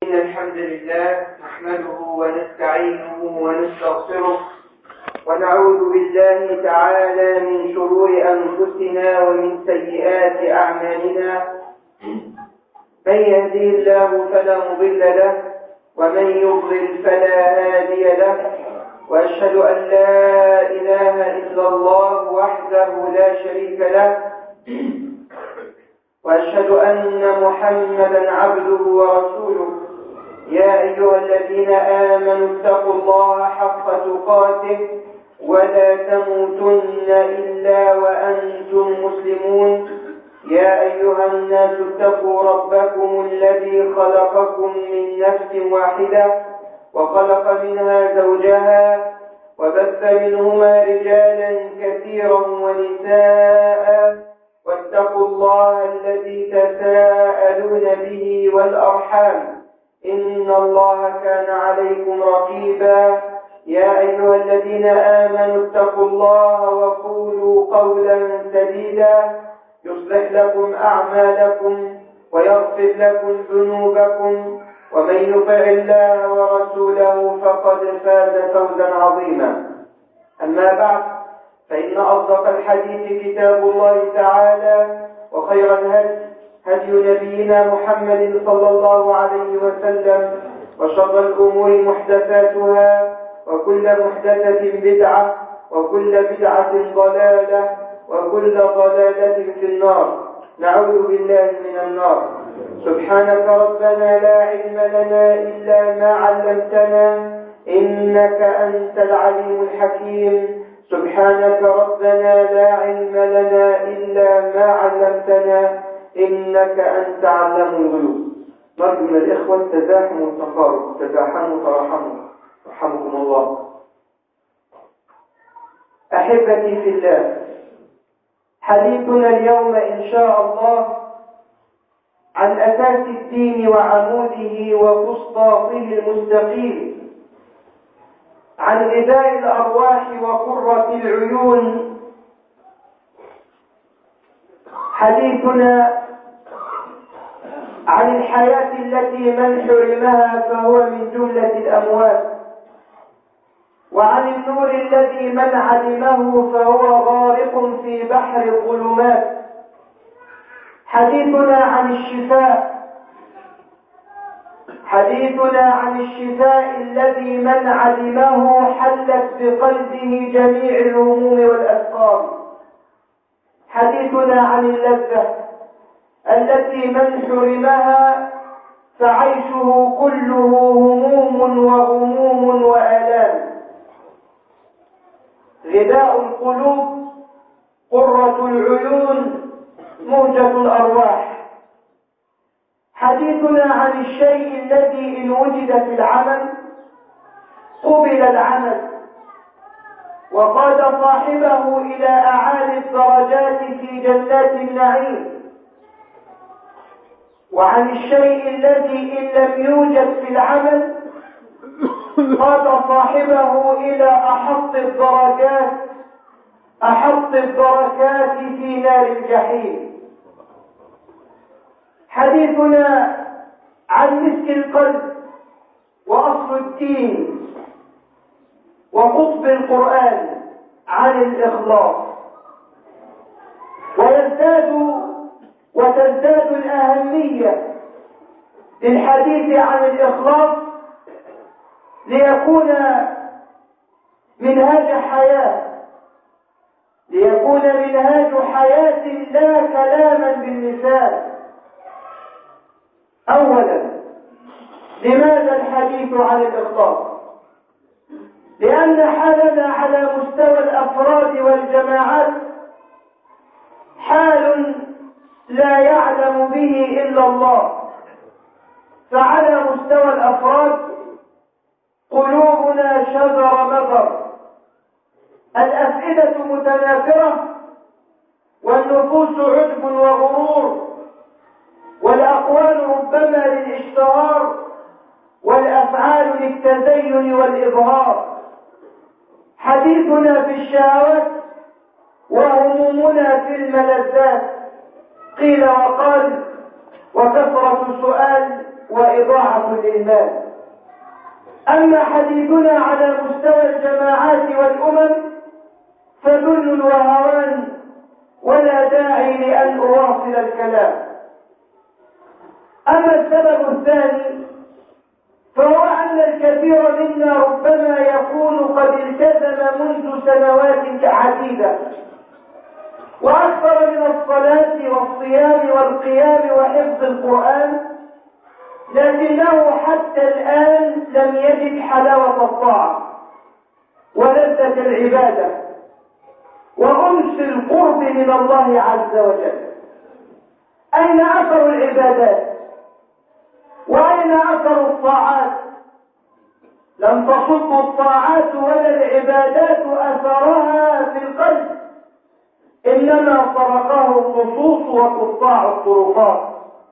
إن الحمد لله نحمده ونستعينه ونستغفره ونعوذ بالله تعالى من شرور أنفسنا ومن سيئات أعمالنا. من يهديه الله فلا مضل له ومن يضلل فلا هادي له، وأشهد أن لا إله إلا الله وحده لا شريك له، وأشهد أن محمدا عبده ورسوله. يا أيها الذين آمنوا اتقوا الله حق تقاته ولا تموتن إلا وأنتم مسلمون. يا أيها الناس اتقوا ربكم الذي خلقكم من نفس واحدة وخلق منها زوجها وبث منهما رجالا كثيرا ونساء، واتقوا الله الذي تساءلون به والأرحام إن الله كان عليكم رقيبا. يا أيها الذين آمنوا اتقوا الله وقولوا قولا سديدا يصلح لكم أعمالكم ويغفر لكم ذنوبكم، ومن يطع الله ورسوله فقد فاز فوزا عظيما. أما بعد، فإن أصدق الحديث كتاب الله تعالى، وخير الهدي هدي نبينا محمد صلى الله عليه وسلم، وشر الأمور محدثاتها، وكل محدثة بدعة، وكل بدعة ضلالة، وكل ضلالة في النار. نعوذ بالله من النار. سبحانك ربنا لا علم لنا إلا ما علمتنا إنك أنت العليم الحكيم. سبحانك ربنا لا علم لنا إلا ما علمتنا إنك أنت علام الغيوب. نرجو من الإخوة التزاحم والتقارب، تزاحموا تراحموا رحمكم الله. أحبتي في الله، حديثنا اليوم إن شاء الله عن أساس الدين وعموده وفسطاطه المستقيم، عن غذاء الأرواح وقرة العيون. حديثنا عن الحياة التي من حرمها فهو من جملة الأموات، وعن النور الذي من علمه فهو غارق في بحر الظلمات. حديثنا عن الشفاء، حديثنا عن الشفاء الذي من علمه حلت بقلبه جميع الهموم والأسقام. حديثنا عن اللذة التي من حرمها فعيشه كله هموم وغموم وآلام. غذاء القلوب، قرة العيون، موجة الأرواح. حديثنا عن الشيء الذي إن وجد في العمل قبل العمل وقاد صاحبه إلى أعالي الدرجات في جنات النعيم، وعن الشيء الذي إن لم يوجد في العمل قاد صاحبه إلى أحط الدركات في نار الجحيم. حديثنا عن مسك القلب وأصل الدين وقطب القرآن، عن الإخلاص. وتزداد الأهمية للحديث عن الإخلاص ليكون منهاج حياة لا كلاما باللسان. أولا، لماذا الحديث عن الإخلاص؟ لأن حالنا على مستوى الأفراد والجماعات حال لا يعلم به إلا الله. فعلى مستوى الأفراد قلوبنا شجر مضر، الأفئدة متنافرة، والنفوس عجب وغرور، والأقوال ربما للاشتهار، والأفعال للتزين والإظهار. حديثنا في الشهوات وهمومنا في الملذات. قيل وقال وكثرة سؤال وإضاعة للمال. أما حديثنا على مستوى الجماعات والأمم فذل وهوان، ولا داعي لأن أواصل الكلام. أما السبب الثاني فهو أن الكثير منا ربما يكون قد التزم منذ سنوات عديدة وأكثر من الصلاة والصيام والقيام وحفظ القرآن، لكنه حتى الآن لم يجد حلاوة الطاعة ولذة العبادة وأنس القرب من الله عز وجل. أين أثر العبادات؟ وأين أثر الطاعات؟ لم تصب الطاعات ولا العبادات أثرها في القلب، إنما سرقه اللصوص وقطاع الطرقات.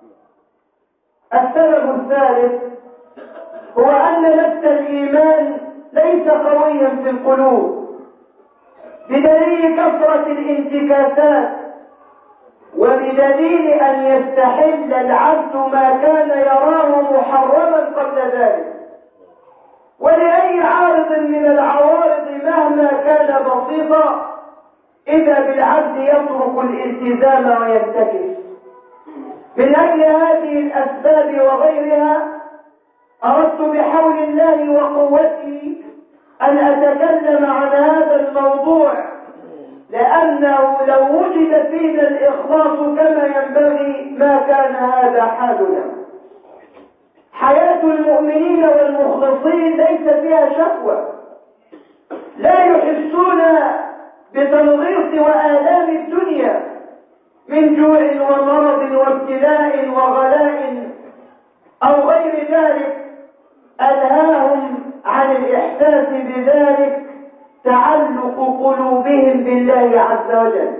السبب الثالث هو أن نفس الإيمان ليس قويا في القلوب بدليل كثرة الانتكاسات وبدليل أن يستحل العبد ما كان يراه محرما قبل ذلك. ولأي عارض من العوارض مهما كان بسيطا إذا بالعبد يترك الالتزام وينتكس. من أجل هذه الأسباب وغيرها أردت بحول الله وقوته أن أتكلم عن هذا الموضوع، لأنه لو وجد فينا الإخلاص كما ينبغي ما كان هذا حالنا. حياة المؤمنين والمخلصين ليس فيها شكوى، لا يحسون بتنغيص وآلام الدنيا من جوع ومرض وابتلاء وغلاء أو غير ذلك ألهاهم عن الإحساس بذلك تعلق قلوبهم بالله عز وجل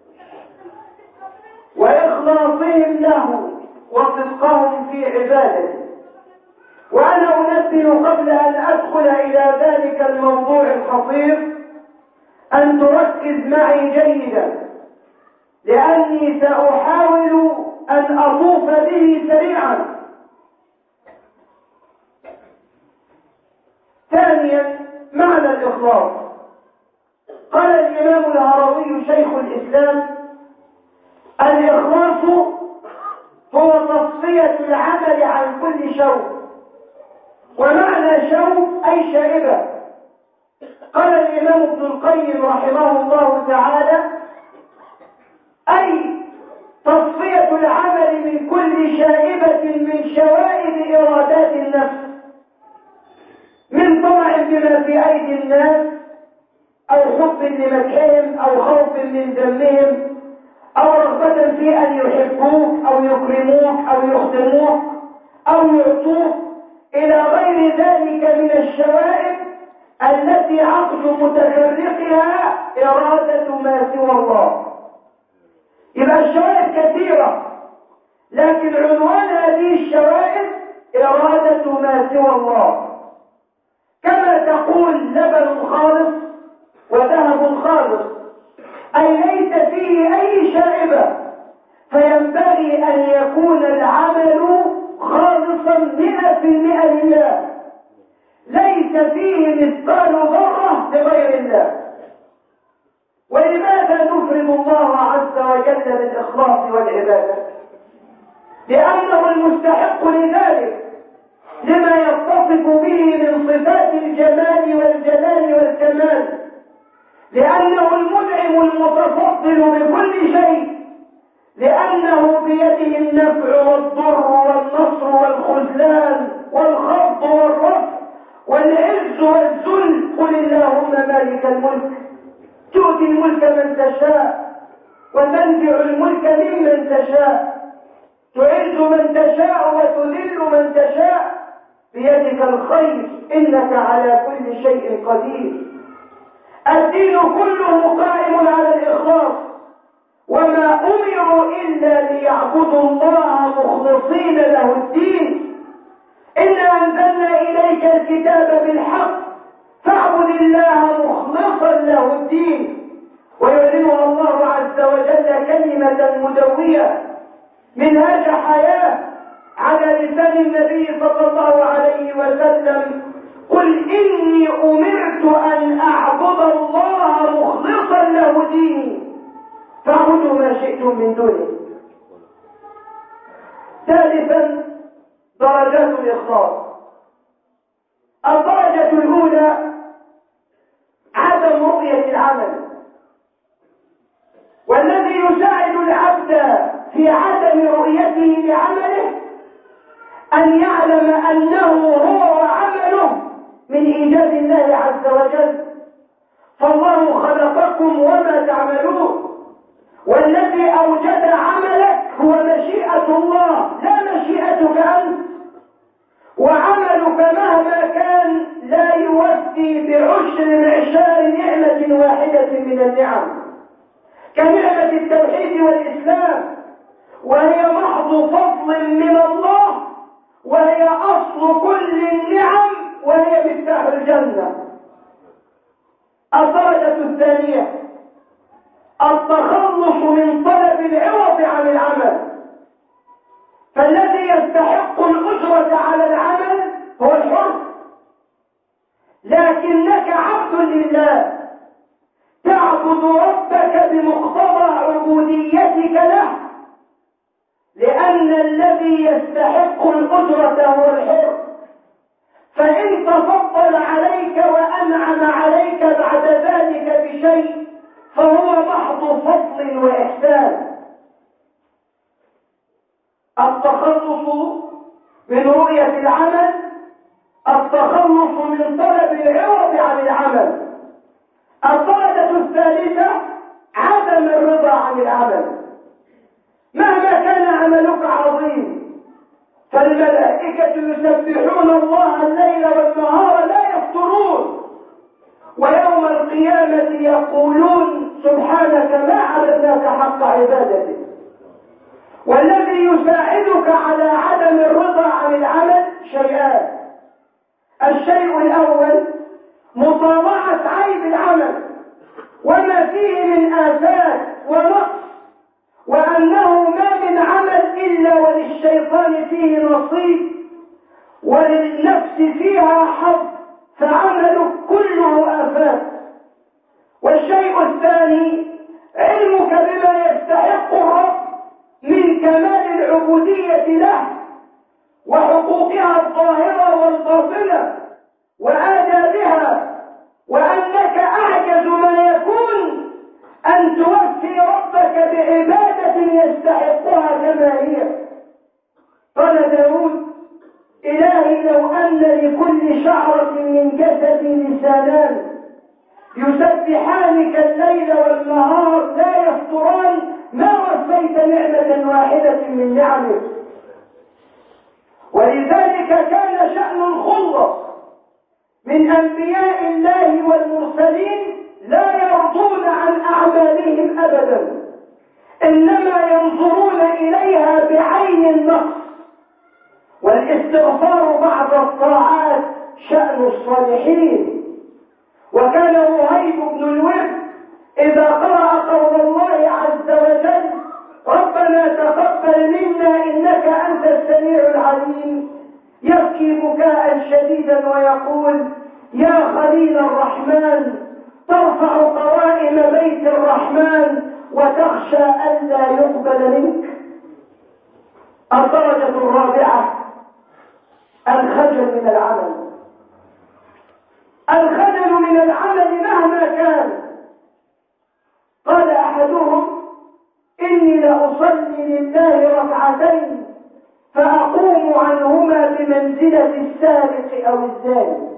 وإخلاصهم له وصدقهم في عبادته. وأنا أنبه قبل أن أدخل إلى ذلك الموضوع الخطير أن تركز معي جيدا، لأني سأحاول أن أطوف به سريعا. ثانيا، معنى الإخلاص. قال الإمام الهروي شيخ الإسلام: الإخلاص هو تصفية العمل عن كل شوب. ومعنى شوب أي شائبة. قال الإمام ابن القيم رحمه الله تعالى: أي تصفية العمل من كل شائبة من شوائب إرادات النفس، من طمع بما في أيدي الناس، أو حب لمدحهم، أو خوف من ذمهم، أو رغبة في أن يحبوك أو يكرموك أو يخدموك أو يعطوك، إلى غير ذلك من الشوائب التي عقد متفرقها إرادة ما سوى الله. يبقى الشوائب كثيرة، لكن عنوان هذه الشوائب إرادة ما سوى الله. كما تقول لبن خالص وذهب خالص، أي ليس فيه أي شائبة، فينبغي أن يكون العمل خالصا 100% لله، ليس فيه مثقال ذرة لغير الله. ولماذا نفرد الله عز وجل بالإخلاص والعبادة؟ لأنه المستحق لذلك، لما يتصف به من صفات الجمال والجلال والكمال، لأنه المنعم المتفضل بكل شيء، لأنه بيده النفع والضر والنصر والخذلان والخفض والرفع والعز والذل. قل اللهم مالك الملك تؤتي الملك من تشاء وتنزع الملك ممن تشاء، تعز من تشاء وتذل من تشاء، بيدك الخير إنك على كل شيء قدير. الدين كله قائم على الإخلاص، وما أمروا إلا ليعبدوا الله مخلصين له الدين. إنا أنزلنا إليك الكتاب بالحق فاعبد الله مخلصا له الدين. ويعلنها الله عز وجل كلمة مدوية منهاج حياة على لسان النبي صلى الله عليه وسلم: قل إني أمرت أن أعبد الله مخلصا له ديني فاعبدوا ما شئتم من دونه. ثالثا درجات الإخلاص. الدرجة الأولى عدم رؤية العمل، والذي يساعد العبد في عدم رؤيته لعمله أن يعلم أنه هو عمله من إيجاد الله عز وجل. فالله خلقكم وما تعملون، والذي أوجد عملك هو مشيئة الله لا مشيئتك أنت، وعملك مهما كان لا يوفي بعشر معشار نعمة واحدة من النعم كنعمة التوحيد والإسلام، وهي محض فضل من الله، وهي أصل كل النعم، وهي مفتاح الجنة. الدرجة الثانية التخلص من طلب العوض عن العمل. فالذي يستحق الأجرة على العمل هو الحر، لكنك عبد لله تعبد ربك بمقتضى عبوديتك له، لأن الذي يستحق الأجرة هو الحر. فإن تفضل عليك وأنعم عليك بعد ذلك بشيء فهو محض فضل وإحسان. التخلص من رؤية العمل، التخلص من طلب العوض عن العمل. الدرجة الثالثة عدم الرضا عن العمل. مهما كان عملك عظيم فالملائكة يسبحون الله الليل والنهار لا يفترون، ويوم القيامة يقولون سبحانك ما عبدناك حق عبادتك. والذي يساعدك على عدم الرضا عن العمل شيئان: الشيء الأول مطالعة عيب العمل وما فيه من آفات ونقص، وأنه ما من عمل إلا وللشيطان فيه نصيب وللنفس فيها حظ، فعملك كله آفات. والشيء الثاني علمك بما يستحق الرب من كمال العبودية له وحقوقها الظاهرة والباطنة وآدابها، وأنك أعجز ما يكون أن توفي ربك بعبادة يستحقها كما هي. قال داود: إلهي لو أن لكل شعرة من جسدي لسانان يسبحانك الليل والنهار لا يفتران ما وفيت نعمة واحدة من نعمك. ولذلك كان شأن الخلص من أنبياء الله والمرسلين لا يرضون عن أعمالهم أبدا، إنما ينظرون إليها بعين النقص. والاستغفار بعد الطاعات شأن الصالحين. وكان وهيب بن الورد إذا قرأ قول الله عز وجل: ربنا تقبل منا إنك أنت السميع العليم، يبكي بكاء شديدا ويقول: يا خليل الرحمن ترفع قوائم بيت الرحمن وتخشى ألا يقبل منك. الدرجة الرابعة الخجل من العمل. الخجل من العمل مهما كان. قال أحدهم: إني لأصلي لله ركعتين فأقوم عنهما بمنزلة السارق أو الزاني.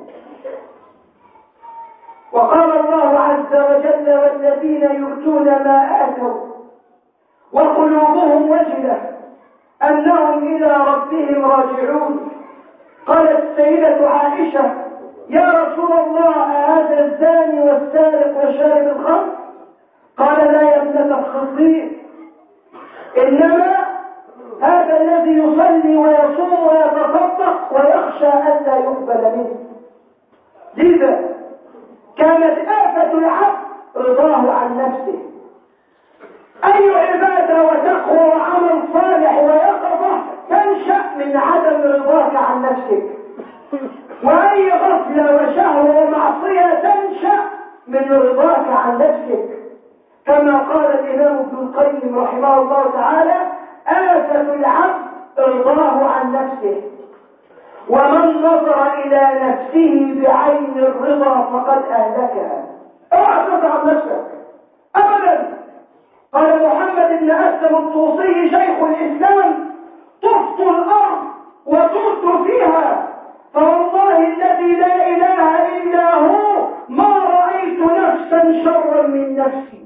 وقال الله عز وجل: والذين يؤتون ما آتوا وقلوبهم وجلة أنهم إلى ربهم راجعون. قالت السيدة عائشة: يا رسول الله هذا الزاني والسارق وشارب الخمر؟ قال: لا يا ابنة الصديق، إنما هذا الذي يصلي ويصوم ويتصدق ويخشى ألا يقبل منه. لذا كانت آفة العبد رضاه عن نفسه. أي عبادة وتقوى وعمل صالح ويقظة تنشأ من من عدم رضاك عن نفسك. وأي غفلة وشهوة ومعصية تنشأ من رضاك عن نفسك، كما قال الإمام ابن القيم رحمه الله تعالى: آفة العبد رضاه عن نفسه، ومن نظر إلى نفسه بعين الرضا فقد أهلكها. اوعى ترضى عن نفسك أبدا. قال محمد بن أسلم الطوسي شيخ الإسلام: طفت الأرض وطفت فيها، فوالله الذي لا إله إلا هو ما رأيت نفسا شرا من نفسي.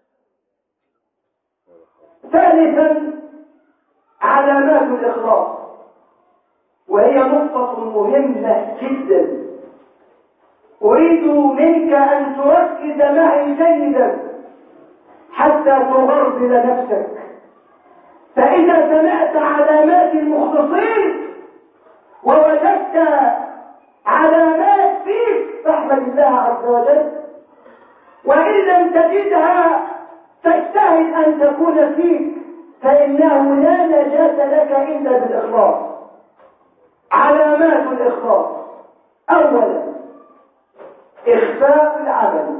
ثالثا علامات الإخلاص، وهي نقطة مهمة جدا أريد منك أن تركز معي جيدا حتى تغربل نفسك. فإذا سمعت علامات المخلصين ووجدت علامات فيك فاحمد الله عز وجل، وإن لم تجدها فاجتهد أن تكون فيك، فإنه لا نجاة لك إلا بالإخلاص. علامات الإخلاص: أولا إخفاء العمل.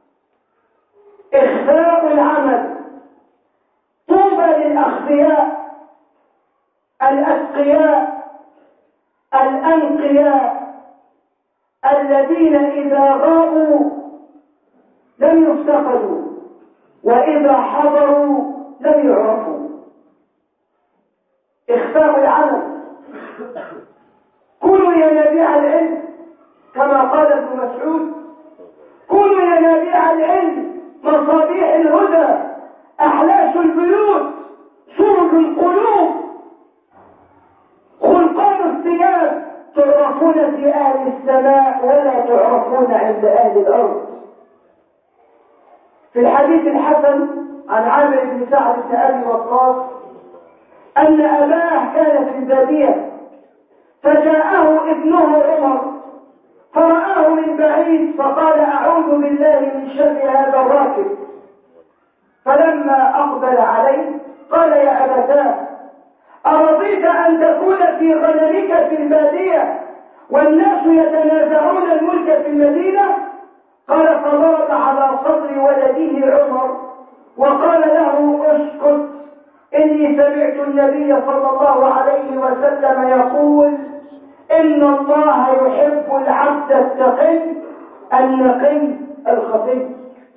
إخفاء العمل. طوبى للأخفياء الأتقياء الأنقياء الذين إذا غابوا لم يفتقدوا، وإذا حضروا لم يعرفوا. إخفاء العمل. كونوا ينابيع العلم كما قال ابن مسعود: كونوا ينابيع العلم، مصابيح الهدى، أحلاش البيوت، سرج القلوب، خلقان الثياب، تعرفون في أهل السماء ولا تعرفون عند أهل الأرض. في الحديث الحسن عن عامر بن سعد بن أبي وقاص أن أباه كان في البادية، فجاءه ابنه عمر فرآه من بعيد فقال: أعوذ بالله من شر هذا الراكب. فلما أقبل عليه قال: يا أبتاه، أرضيت أن تكون في غنمك في البادية والناس يتنازعون الملك في المدينة؟ قال: فضرب على صدر ولده عمر وقال له: اسكت، إني سمعت النبي صلى الله عليه وسلم يقول: إن الله يحب العبد التقي النقي الخفي.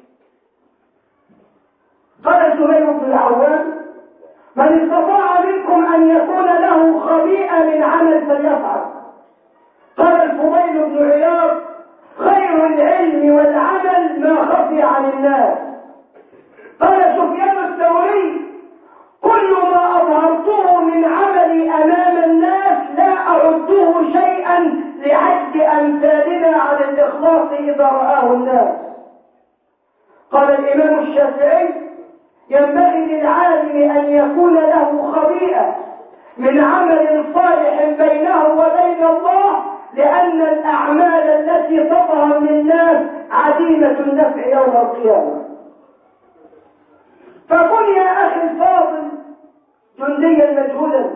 قال زهير بن العوام: من استطاع منكم أن يكون له خبيئة من عمل فليفعل. قال الفضيل بن عياض: خير العلم والعمل ما خفي عن الناس. قال سفيان الثوري: كل ما أظهرته من عملي أمام الناس لا أعده شيئا لعجز أمثالنا عن الإخلاص إذا رآه الناس. قال الإمام الشافعي: ينبغي للعالم أن يكون له خبيئة من عمل صالح بينه وبين الله، لأن الأعمال التي تظهر للناس عديمة النفع يوم القيامة. فكن يا أخي الفاضل جنديا مجهولا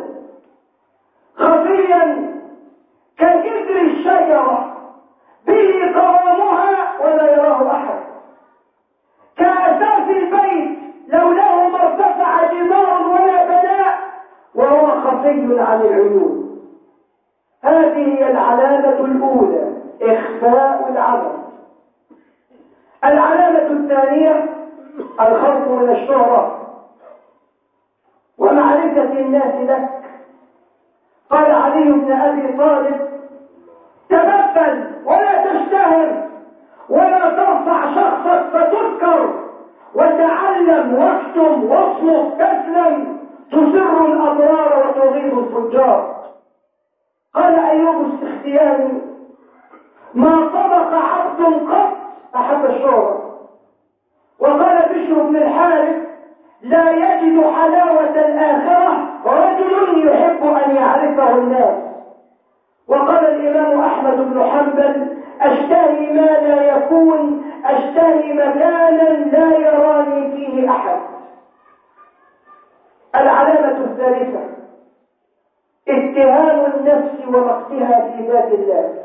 خفيا كجذر الشجرة به قوامها ولا يراه أحد، كأساس البيت لولاه ما ارتفع جدار ولا بناء وهو خفي عن العيون. هذه هي العلامة الأولى، إخفاء العمل. العلامة الثانية الخوف من الشهرة ومعرفة الناس لك. قال علي بن أبي طالب: تبتل ولا تشتهر، ولا ترفع شخصك فتذكر، وتعلم واكتم واصمت تسلم، تسر الأبرار وتغيظ الفجار. قال أيوب السختياني: ما صدق عبد قط أحب الشهرة. وقال بشر بن الحارث: لا يجد حلاوة الآخرة رجل يحب أن يعرفه الناس. وقال الإمام أحمد بن حنبل: أشتهي ما لا يكون، أشتهي مكانا لا يراني فيه أحد. العلامة الثالثة اتهام النفس ومقتها في ذات الله.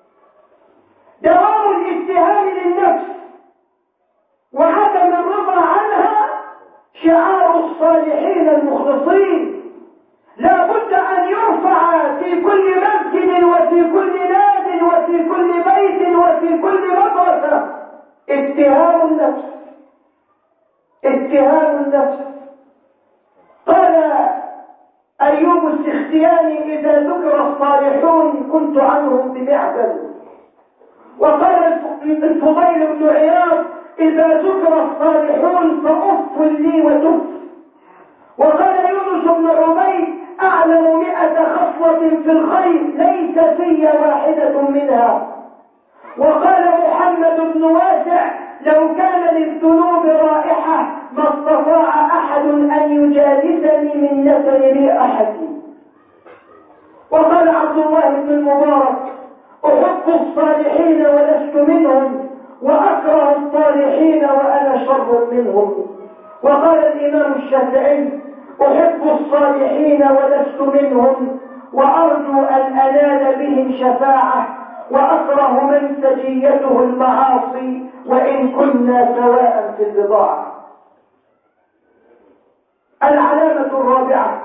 دوام الاتهام للنفس وعدم الرضا عنها شعار الصالحين المخلصين، لا بد أن يرفع في كل مسجد وفي كل ناد وفي كل بيت وفي كل مدرسة اتهام النفس. اتهام النفس. قال أيوب السختياني: إذا ذكر الصالحون كنت عنهم بمعزل. وقال الفضيل بن عياض: إذا ذكر الصالحون فأف لي وتف. وقال يونس بن عبيد: أعلم 100 خصلة في الخير ليس في واحدة منها. وقال محمد بن واسع: لو كان للذنوب رائحة ما استطاع أحد أن يجالسني من نسل رائحتي. وقال عبد الله بن المبارك: أحب الصالحين ولست منهم وأكره الصالحين وأنا شر منهم. وقال الإمام الشافعي: أحب الصالحين ولست منهم وأرجو أن أنال بهم شفاعة وأكره من سجيته المعاصي وإن كنا سواء في البضاعة. العلامة الرابعة: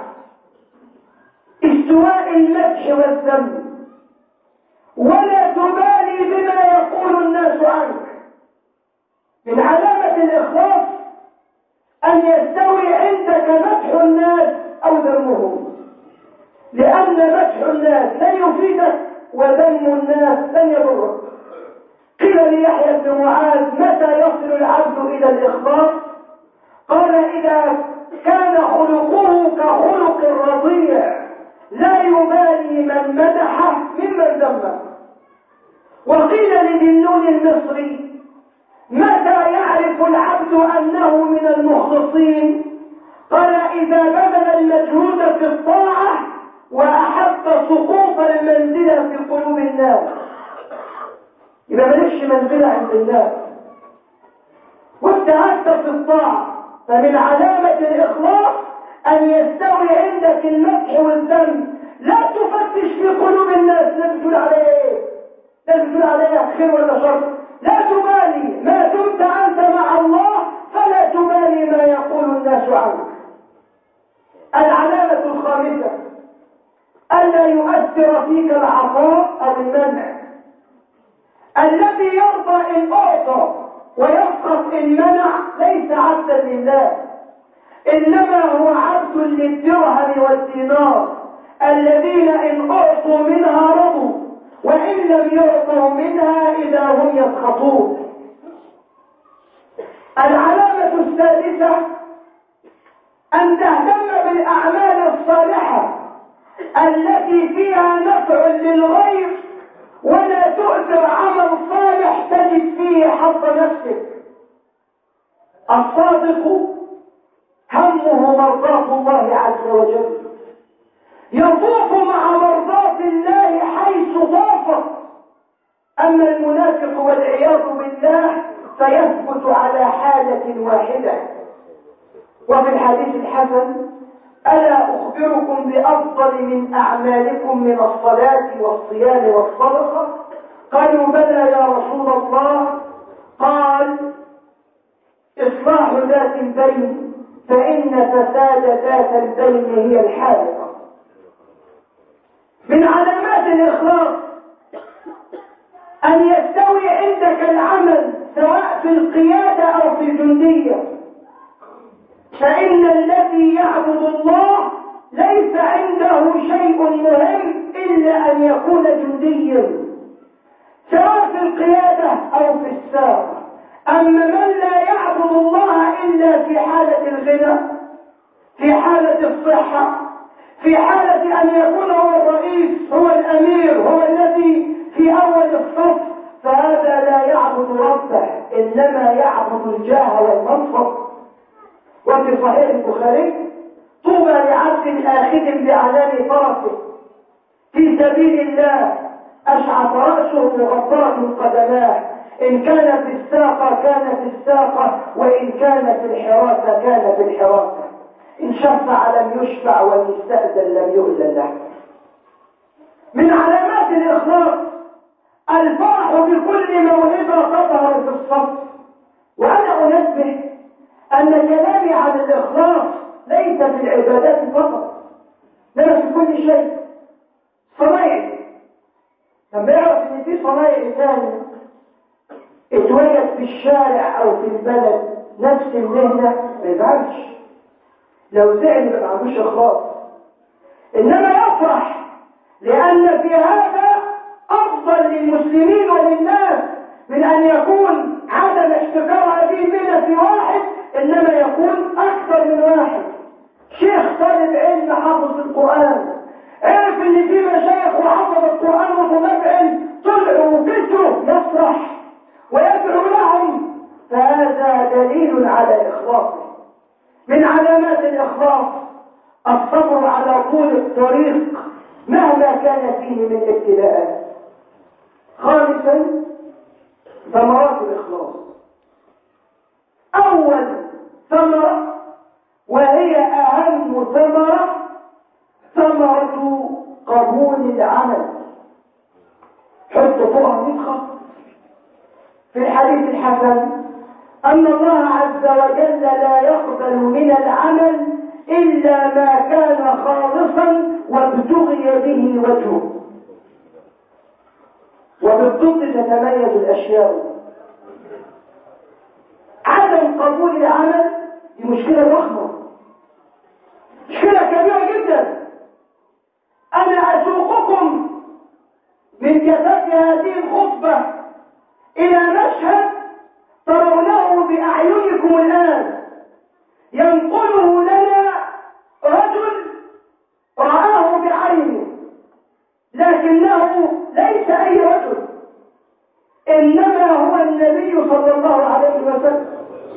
استواء المدح والذم، ولا تبالي بما يقول الناس عنك. من علامة الإخلاص أن يستوي عندك مدح الناس أو ذمهم، لأن مدح الناس لن يفيدك وذم الناس لن يضرك. قيل ليحيى بن معاذ: متى يصل العبد إلى الإخلاص؟ قال: إذا كان خلقه كخلق الرضيع لا يبالي من مدحه ممن ذمه. وقيل لذنون المصري: متى يعرف العبد أنه من المخلصين؟ قال: إذا بذل المجهود في الطاعة وأحب سقوط المنزلة في قلوب الناس. إذا ملكش منزلة عند الناس واجتهدت في الطاعة، فمن علامة الإخلاص أن يستوي عندك المدح والذم. لا تفتش في قلوب الناس، لا تقول عليه إيه، لا تقول عليه خير ولا شر، لا تبالي ما دمت أنت مع الله، فلا تبالي ما يقول الناس عنك. العلامة الخامسة: ألا يؤثر فيك العطاء أو المنع. الذي يرضى إن أعطى ويسخط إن منع ليس عبدا لله، إنما هو عبد للدرهم والدينار الذين إن أعطوا منها رضوا وإن لم يعطوا منها إذا هم يسخطون. العلامة السادسة: أن تهتم بالأعمال الصالحة التي فيها نفع للغير، ولا تؤثر عمل صالح تجد فيه حظ نفسك. الصادق همه مرضاة الله عز وجل، يطوف مع مرضاة الله حيث طافت. أما المنافق والعياذ بالله فيثبت على حالة واحدة. وفي الحديث الحسن: ألا أخبركم بأفضل من أعمالكم من الصلاة والصيام والصدقة؟ قالوا: بلى يا رسول الله. قال: إصلاح ذات البين، فإن فساد ذات البين هي الحالقة. من علامات الإخلاص أن يستوي عندك العمل سواء في القيادة أو في الجندية، فإن الذي يعبد الله ليس عنده شيء مهم إلا أن يكون جنديا سواء في القيادة أو في الساقة. أما من لا يعبد الله إلا في حالة الغنى، في حالة الصحة، في حالة أن يكون هو الرئيس، هو الأمير، هو الذي في أول الصف، فهذا لا يعبد ربه، إنما يعبد الجاه والمنصب. وفي صحيح البخاري: طوبى لعبد آخذ بأعلام فرسه في سبيل الله أشعث رأسه مغبرة قدماه، إن كان في الساقة كان في الساقة، وإن كان في الحراسة كان في الحراسة، إن شفع لم يشفع وإن استأذن لم يؤذن له. من علامات الإخلاص الفرح بكل موهبة تظهر في الصف. وأنا أنبه أن كلامي عن الإخلاص ليس في العبادات فقط، بل في كل شيء. صنايعي لما يعرف ان في صنايعي ثاني اتوجد في الشارع او في البلد نفس المهنه ما يزعلش، لو زعل ما عندوش اخلاص، انما يفرح لان في هذا افضل للمسلمين وللناس من ان يكون عدم احتكار هذه المهنه في واحد، انما يكون اكثر من واحد. شيخ طالب علم حافظ القران عرف ان في مشايخ وحفظ القران وطلاب علم طلعوا وكسروا، يفرح ويدعو لهم، فهذا دليل على اخلاصه. من علامات الاخلاص الصبر على طول الطريق مهما كان فيه من ابتلاءات. خامسا ثمرات الاخلاص. اول ثمره وهي اهم ثمره ثمرة قبول العمل. حط فوقها 100 خط. في الحديث الحسن أن الله عز وجل لا يقبل من العمل إلا ما كان خالصا وابتغي به وجهه. وبالضبط تتميز الأشياء. عدم قبول العمل دي مشكلة ضخمة، مشكلة كبيرة جدا. أنا أسوقكم من جزاء هذه الخطبة إلى مشهد ترونه بأعينكم الآن، ينقله لنا رجل رآه بعينه، لكنه ليس أي رجل، إنما هو النبي صلى الله عليه وسلم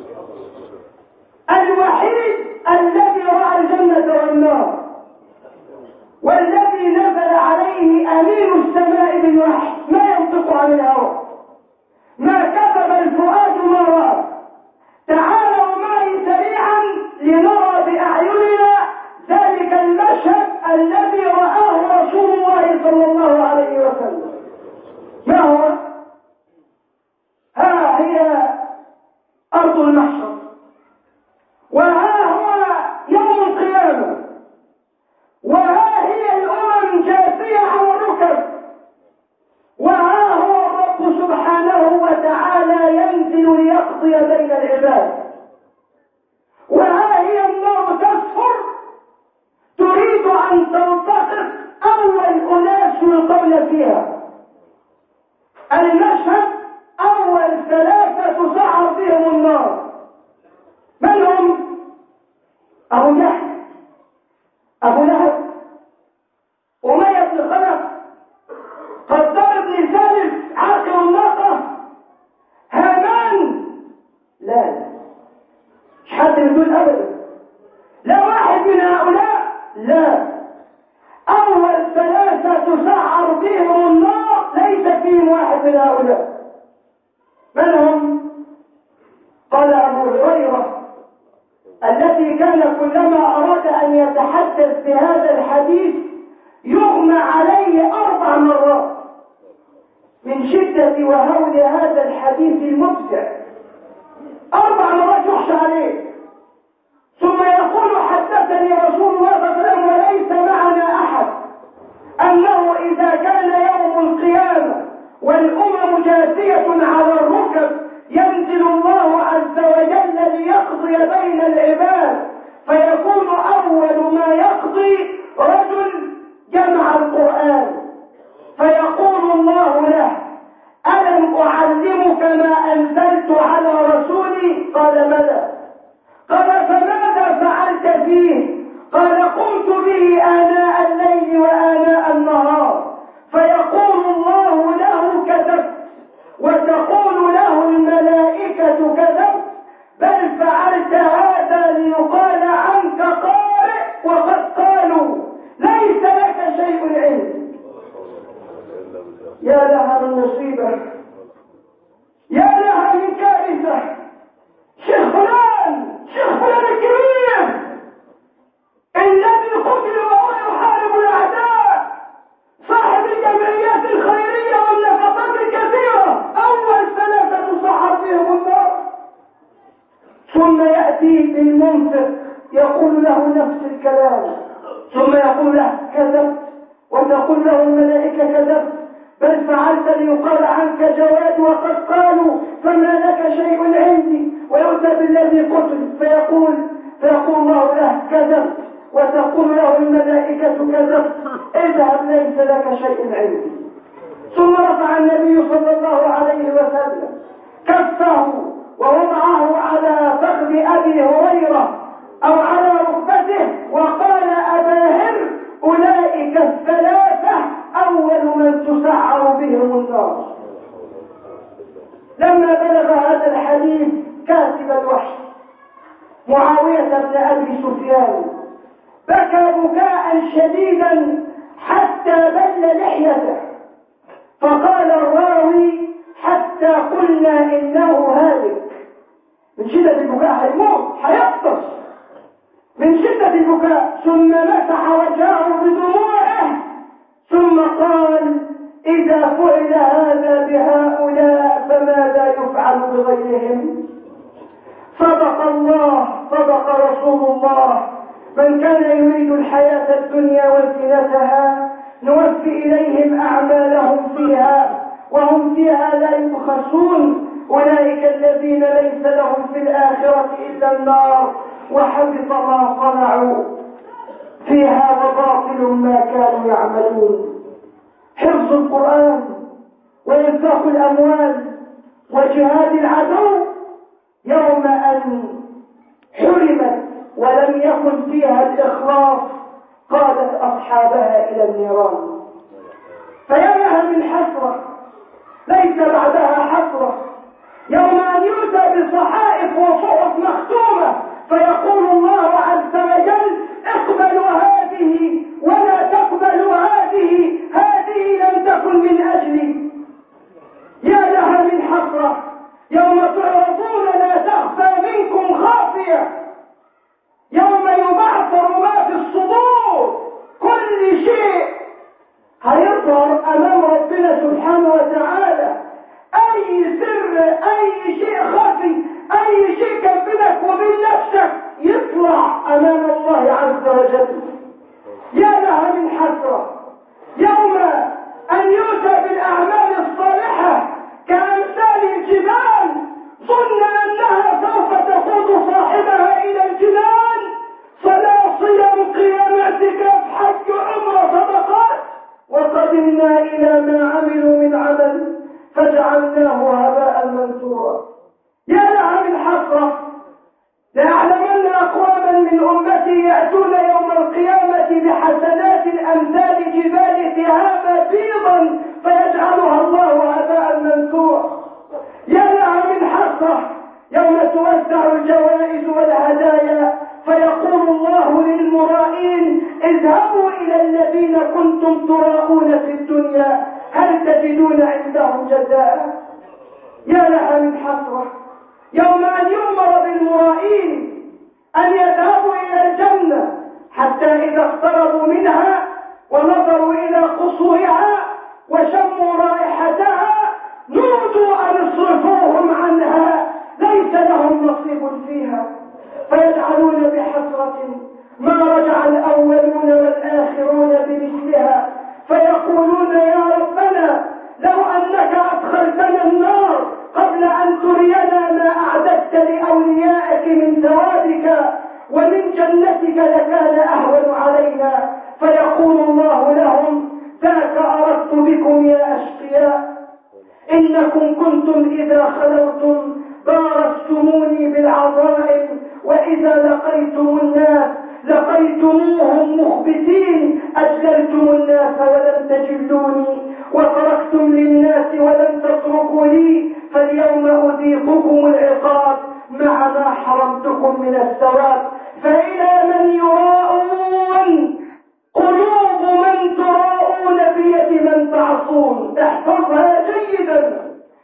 الوحيد الذي رأى الجنة والنار، والذي نزل عليه أمين السماء بالوحي، ما ينطق عن الهوى، ما كتب الفؤاد ما رأى. تعالوا معي سريعا لنرى بأعيننا ذلك المشهد الذي رآه رسول الله صلى الله عليه وسلم. ما هو؟ ها هي أرض المحشر، وها هو يوم القيامة، وها هي الأمم جاثية على الركب، وها هو الرب سبحانه وتعالى ينزل ليقضي بين العباد، وها هي النار تسفر تريد أن تلتقط أول أناس يلقون فيها. المشهد أول 3 تسعر فيهم النار. من هم؟ أبو جهل، أبو لهب، أمية بن خلف، قدار بن ثالث عاقل الناقة، هامان. لا مش حد من دول أبدا، لا واحد من هؤلاء، لا. أول 3 تسعر فيهم النار ليس فيهم واحد من هؤلاء. من هم؟ قال أبو هريرة الذي كان كلما أراد أن يتحدث بهذا الحديث يغمى عليه 4 مرات من شدة وهول هذا الحديث المفزع. 4 مرات يخشى عليه، ثم يقول حدثني رسول الله صلى الله عليه وسلم وليس معنا أحد أنه إذا كان يوم القيامة والأمم جاثية على الركب ينزل الله عز وجل ليقضي بين العباد، فيكون أول ما يقضي رجل جمع القرآن، فيقول الله له ألم أعلمك ما أنزلت على رسولي؟ قال بلى. قال فماذا فعلت فيه؟ قال قمت به آناء الليل وآناء النهار. فيقول الله له كذبت، وتقول له الملائكة كذبت، بل فعلت هذا ليقال عنك قارئ، وقد قالوا ليس لك شيء علم. يا لها من مصيبة، يا لها من كارثة. شيخ فلان الكبير الذي قتل وهو يحارب الأعداء، صاحب المنفق يقول له نفس الكلام، ثم يقول له كذبت، وتقول له الملائكة كذبت، بل فعلت ليقال عنك جواد وقد قالوا فما لك شيء عندي، ويؤتى بالذي قتل فيقول الله له كذبت، وتقول له الملائكة كذبت، اذهب ليس لك شيء عندي. ثم رفع النبي صلى الله عليه وسلم كفه ووضعه على فخذ أبي هريرة أو على ركبته وقال أباهر أولئك الثلاثة أول من تسعر بهم النار. لما بلغ هذا الحديث كاتب الوحي معاوية بن أبي سفيان بكى بكاء شديدا حتى بل لحيته، فقال الراوي حتى قلنا إنه هالك، من شدة البكاء هيموت هيقتص من شدة البكاء، ثم مسح وجهه بدموعه ثم قال إذا فعل هذا بهؤلاء فماذا يفعل بغيرهم؟ صدق الله، صدق رسول الله، من كان يريد الحياة الدنيا وزينتها نوفي إليهم أعمالهم فيها وهم فيها لا يبخسون، أولئك الذين ليس لهم في الآخرة إلا النار وحبط ما صنعوا فيها وباطل ما كانوا يعملون. حفظ القرآن وإنفاق الأموال وجهاد العدو يوم أن حرمت ولم يكن فيها الإخلاص قادت أصحابها إلى النيران، فيا من حسرة ليس بعدها حسرة يوم أن يؤتى بصحائف وصحف مختومة فيقول الله عز وجل اقبلوا هذه ولا تقبلوا هذه، هذه لم تكن من أجلي. يا لها من حسرة يوم تعرضون لا تخفى منكم خافية، يوم يبعثر ما في الصدور، كل شيء هيظهر أمام ربنا سبحانه وتعالى، أي سر أي شيء خفي أي شيء كان بينك وبين نفسك يطلع أمام الله عز وجل. يا لها من حسرة يوم أن يؤتى بالأعمال الصالحة كأمثال الجبال ظن أنها سوف تقود صاحبها إلى الجنان، صلاة صيام قيام اعتكاف حج عمرة صدقات، وقدمنا إلى ما عملوا من عمل فجعلناه هباء منثورا. يا لها من حسرة لأعلمن أقواما من أمتي يأتون يوم القيامة بحسنات أمثال جبال تهامة بيضا فيجعلها الله هباء منثورا. يا لها من حسرة يوم توزع الجوائز والهدايا فيقول الله للمرائين اذهبوا إلى الذين كنتم تراءون في الدنيا هل تجدون عندهم جزاء. يا لها من حسرة يوم أن يؤمر بالمرائين أن يذهبوا إلى الجنة حتى إذا اقتربوا منها ونظروا إلى قصورها وشموا رائحتها نودوا أن اصرفوهم عنها ليس لهم نصيب فيها، فيجعلون بحسرة ما رجع الأولون والآخرون بمثلها فيقولون يا ربنا لو أنك أدخلتنا النار قبل أن ترينا ما أعددت لأوليائك من ثوابك ومن جنتك لكان أهون علينا، فيقول الله لهم ذاك أردت بكم يا أشقياء، إنكم كنتم إذا خلوتم بارزتموني بالعظائم وإذا لقيتم الناس لقيتموهم مخبتين، أجللتم الناس ولم تجلوني وتركتم للناس ولم تتركوا لي، فاليوم أذيقكم العقاب مع ما حرمتكم من الثواب. فإلى من يراءون قلوب من تراءون بيد من تعصون. احفظها جيدا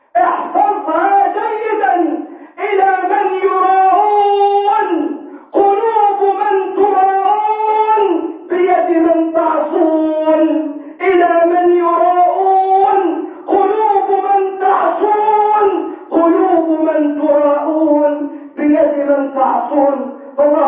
احفظها جيدا. إلى من يراءون قلوب من تراءون بيد من تعصون. إلى من يراءون قلوب من تعصون قلوب من تراءون بيد من تعصون. فالله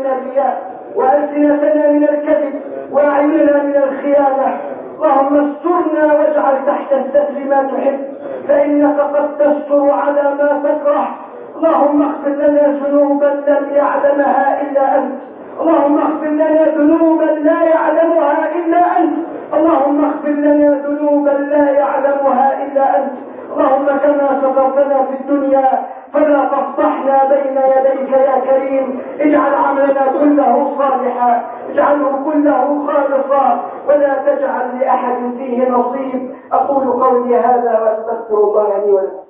من الرياء، وألسنتنا من الكذب، وأعيننا من الخيانة. اللهم استرنا واجعل تحت الستر ما تحب، فإنك قد تستر على ما تكره. اللهم اغفر لنا ذنوبا لم يعلمها إلا أنت، اللهم اغفر لنا ذنوبا لا يعلمها إلا أنت، اللهم اغفر لنا ذنوبا لا يعلمها إلا أنت. اللهم كما سترتنا في الدنيا فلا تفضحنا بين يديك يا كريم. اجعل عملنا كله صالحا، اجعله كله خالصا، ولا تجعل لأحد فيه نصيب. أقول قولي هذا وأستغفر الله لي ولكم.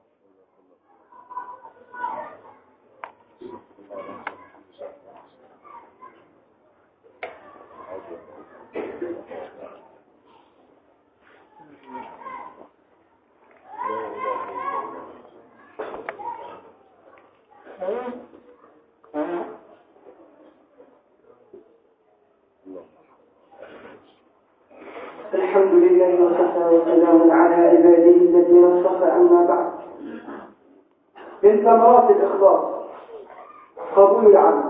الحمد لله وكفى وسلام على عباده الذين اصطفى. أما بعد، من ثمرات الإخلاص قبول العمل.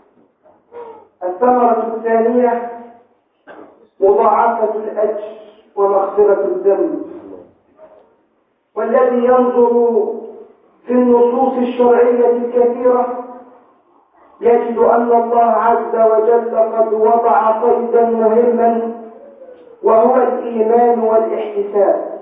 الثمرة الثانية مضاعفة الأجر ومغفرة الذنب. والذي ينظر في النصوص الشرعية الكثيرة يجد أن الله عز وجل قد وضع قيدا مهما، وهو الإيمان والاحتساب.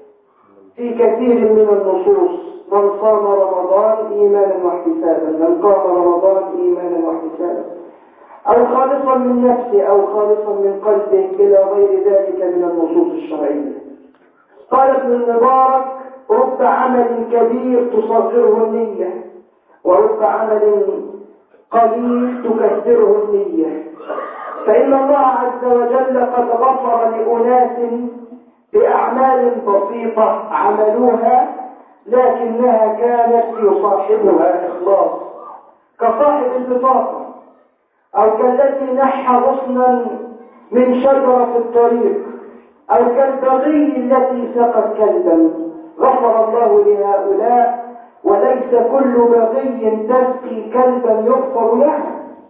في كثير من النصوص: من صام رمضان إيمانا واحتسابا، من قام رمضان إيمانا واحتسابا، أو خالصا من نفسه أو خالصا من قلبه، إلى غير ذلك من النصوص الشرعية. قال ابن المبارك: رب عمل كبير تصغره النية، ورب عمل قليل تكثره النية. فإن الله عز وجل قد غفر لأناس بأعمال بسيطة عملوها لكنها كانت يصاحبها إخلاص، كصاحب البطاقة، أو كالذي نحى غصنا من شجرة في الطريق، أو كالبغي التي سقت كلبا. غفر الله لهؤلاء، وليس كل بغي تسقي كلبا يغفر له،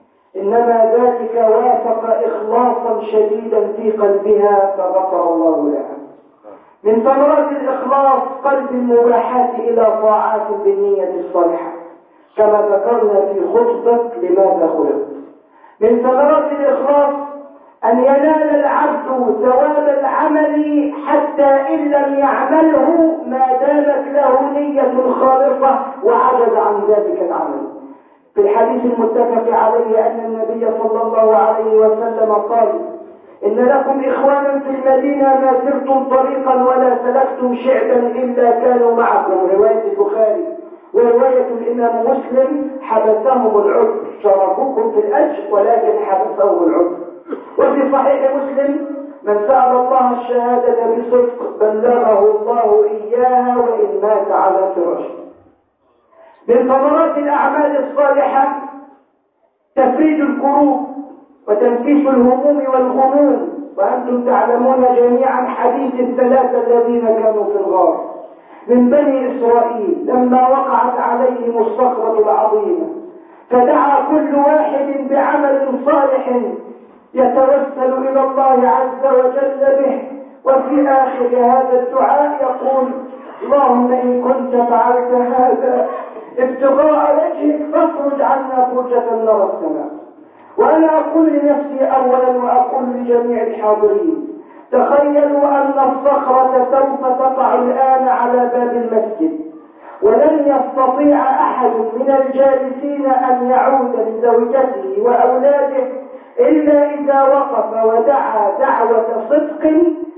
إنما ذلك وافق إخلاصا شديدا في قلبها فغفر الله لها. من ثمرات الإخلاص قلب المباحات إلى طاعات بالنية الصالحة، كما ذكرنا في خطبة لماذا خلق. من ثمرات الإخلاص أن ينال العبد ثواب العمل حتى إن لم يعمله ما دامت له نية خالصة وعجز عن ذلك العمل. في الحديث المتفق عليه أن النبي صلى الله عليه وسلم قال: إن لكم إخوانا في المدينة ما سرتم طريقا ولا سلكتم شعبا إلا كانوا معكم. رواية البخاري. ورواية الإمام مسلم: حبسهم العذر، شاركوكم في الأجر ولكن حبسهم العذر. وفي صحيح مسلم: من سأل الله الشهادة بصدق بلغه الله إياها وإن مات على فراشه. من ثمرات الأعمال الصالحة تفريج الكروب وتنكيس الهموم والغموم. وأنتم تعلمون جميعا حديث الثلاثة الذين كانوا في الغار من بني إسرائيل لما وقعت عليهم الصخرة العظيمة، فدعا كل واحد بعمل صالح يتوسل إلى الله عز وجل به، وفي آخر هذا الدعاء يقول: اللهم إن كنت فعلت هذا ابتغاء وجهك فافرج عنا فرجة نرى السماء. وأنا أقول لنفسي أولا وأقول لجميع الحاضرين: تخيلوا أن الصخرة سوف تقع الآن على باب المسجد، ولن يستطيع أحد من الجالسين أن يعود لزوجته وأولاده إلا إذا وقف ودعا دعوة صدق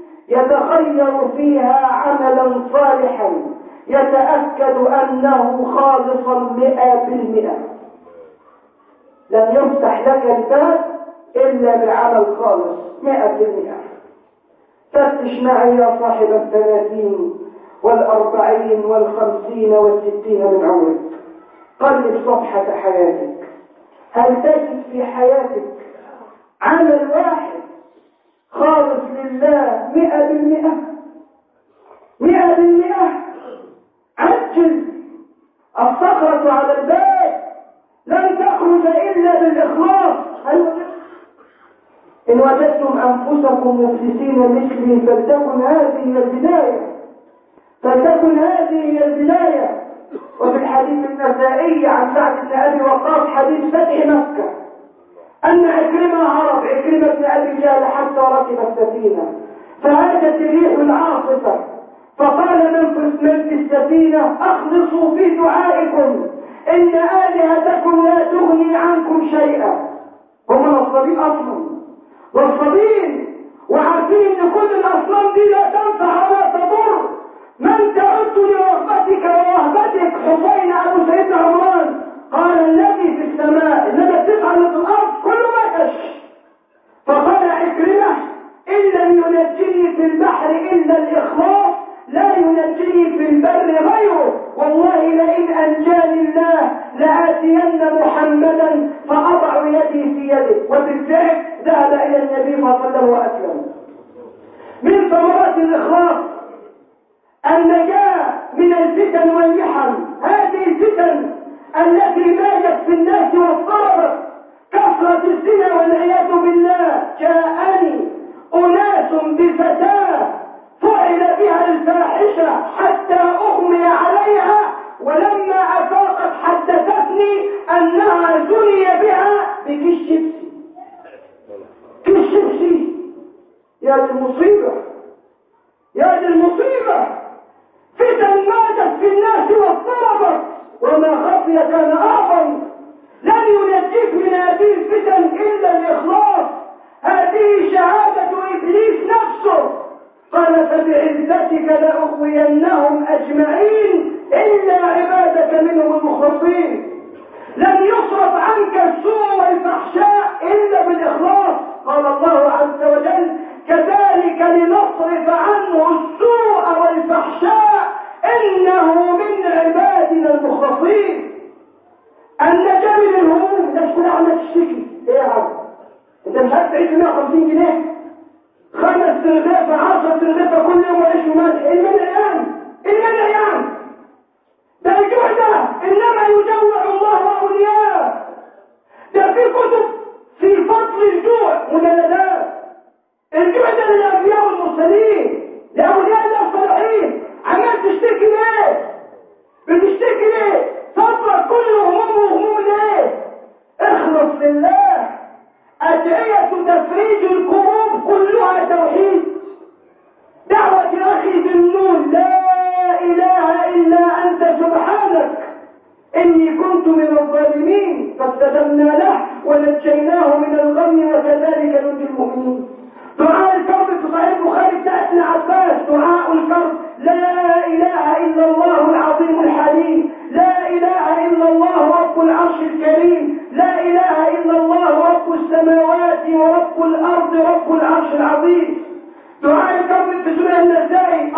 يتخير فيها عملا صالحا يتأكد أنه خالصا 100%. لن يفتح لك الباب إلا بعمل خالص 100%. فتش معي يا صاحب 30 و40 و50 و60 من عمرك، قلب صفحة حياتك. هل تجد في حياتك عمل واحد خالص لله 100%؟ 100%. عجل، الصخرة على الباب لن تخرج إلا بالإخلاص. إن وجدتم أنفسكم مفلسين مثلي فلتكن هذه هي البداية، فلتكن هذه هي البداية. وفي الحديث النسائي عن سعد بن أبي وقاص حديث فتح مكة أن عكرمة هرب، عكرمة بن أبي جهل حتى ركب السفينة فهاجت الريح العاصفة فقال من في السفينة أخلصوا في دعائكم إن آلهتكم لا تغني عنكم شيئا. هم نصابين أصلا، نصابين وعارفين إن كل الأصنام دي لا تنفع ولا تضر. من تعد لرغبتك ورهبتك؟ حسين أبو سيدنا عمران قال الذي في السماء إنما تفعل في الأرض كل مكش. فقال عكرمة إن لم ينجني في البحر إلا الإخلاص لا ينجني في البر غيره. والله لئن أنجاني الله لآتين محمدا فأضع يدي في يده. وبالفعل ذهب إلى النبي صلى الله عليه وسلم وأسلم. من ثمرات الإخلاص النجاة من الفتن والمحن. هذه الفتن التي ماجت في الناس واضطربت كثرة الزنا والعياذ بالله. جاءني أناس بفتاة فعل بها الفاحشة حتى أغمي عليها ولما أفاقت حدثتني أنها زني بها بكيس شيبسي. كيس شيبسي. يا دي المصيبة، يا دي المصيبة. فتن ماتت في الناس واضطربت وما خفي كان أعظم. لن ينجيك من هذه الفتن إلا الإخلاص. هذه شهادة إبليس نفسه قال فبعزتك لأغوينهم أجمعين إلا عبادك منهم المخلصين. لن يصرف عنك السوء والفحشاء إلا بالإخلاص. قال الله عز وجل كذلك لنصرف عنه السوء والفحشاء إنه من عبادنا المخلصين. النجاة من الهموم. الناس كلها عمالة تشتكي. ايه يا عم انت مش عارف تعيش 150 جنيه 5 ترغيفة 10 ترغيفة كل يوم وعيش ومالح؟ المنع يعني، المنع يعني ده الجوع ده انما يجوع الله اولياء. ده في كتب في فضل الجوع مجلدات. الجوع ده للانبياء والمرسلين لاولياء الله الصالحين. عمال تشتكي ليه؟ بتشتكي ليه؟ صبر كل هموم وهموم ليه؟ اخلص لله. أدعية تفريج الكروب كلها توحيد. دعوة أخي ذنون لا إله إلا أنت سبحانك إني كنت من الظالمين فاستجبنا له ونجيناه من الغم وكذلك ننجي المؤمنين. دعاء الكرب في صحيح البخاري بتاع ابن عباس. دعاء الكرب لا إله إلا الله العظيم الحليم، لا إله إلا الله رب العرش الكريم، لا إله إلا الله رب السماوات ورب الأرض رب العرش العظيم. دعاء الكرب في سنة النسائي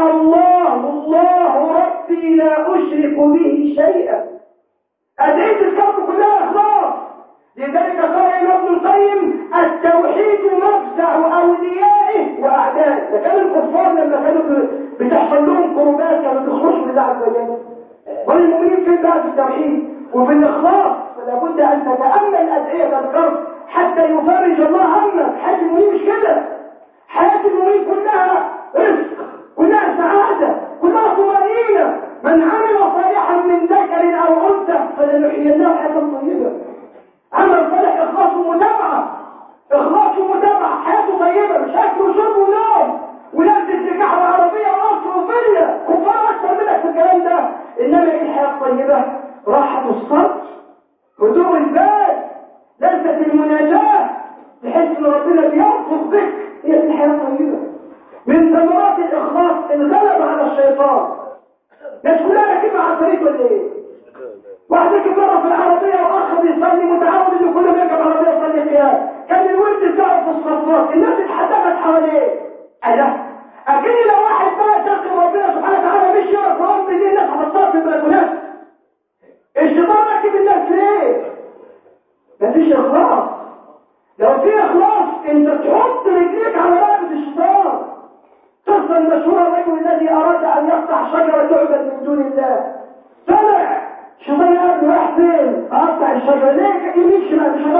الله ربي لا أشرك به شيئا. أدعية الكرب كلها إخلاص. لذلك قال ابن القيم التوحيد مفزع أوليائه وأعدائه. ده كان الكفار لما كانوا بتحصل لهم كروبات كانوا بيخرجوا لله عز وجل. والمؤمنين في بقى في التوحيد وفي الإخلاص. فلا بد أن تتأمل أدعية الكرب حتى يفرج الله همك. حياة المؤمنين مش كده. حياة المؤمنين كلها رزق، كلها سعادة، كلها طمأنينة. من عمل صالحا من ذكر أو أنثى فلنحيينه حياة طيبة. عمل صالح إخلاص ومتابعة، إخلاص ومتابعة، حياته طيبة مش أكل وشرب ونوم ولبس نكاح وعربية وقصر وفيلا. كفار أكثر منك في الكلام ده. إنما إيه الحياة الطيبة؟ راحة الصدر، هدوء البال، لذة المناجاة، تحس إن ربنا بيرفض بك. هي دي الحياة الطيبة. من ثمرات الإخلاص الغلبة على الشيطان. ناس كلها راكبة على الطريق ولا إيه؟ واحد يركب مرة في العربية وآخر يصلي متعود إنه كل ما يركب عربية يصلي فيها. كان الورد بتاعه في الصفات الناس اتحدثت حواليه. ألا أكيد لو واحد بقى شاق ربنا سبحانه وتعالى مش يعرف رب دي الناس هتصاب في البلكونات. الشيطان راكب الناس ليه؟ مفيش إخلاص. لو في إخلاص أنت تحط رجليك على رقبة الشيطان. قصة المشهورة الرجل الذي أراد أن يقطع شجرة تعبد من دون الله. سمع الشيطان قال له راح فين؟ اقطع الشجره. ليه يمين شمال؟ مش